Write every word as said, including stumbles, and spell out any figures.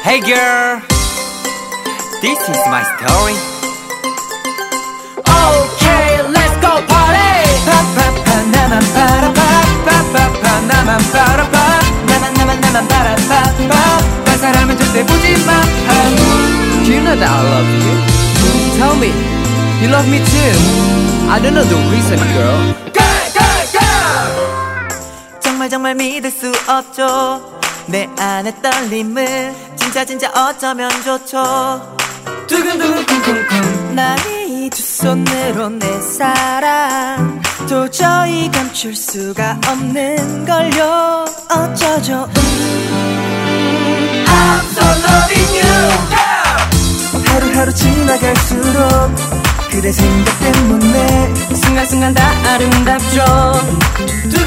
Hey girl, this is my story. Okay, let's go party. 파파파 나만 바라봐, 파파파 나만 바라봐, 나만 나만 나만 바라봐. 딴 사람은 절대 보지 마. Do you know that I love you? Tell me, you love me too. I don't know the reason, girl. Go, go, go. 정말 정말 믿을 수 없죠. 내 안의 떨림을 진짜 진짜 어쩌면 좋죠. 두근두근 쿵쿵쿵 나의 두 손으로 내 사랑 도저히 감출 수가 없는 걸요. 어쩌죠. 음, I'm so loving you. 하루하루 지나갈수록 그대 생각 때문에 순간순간 다 아름답죠.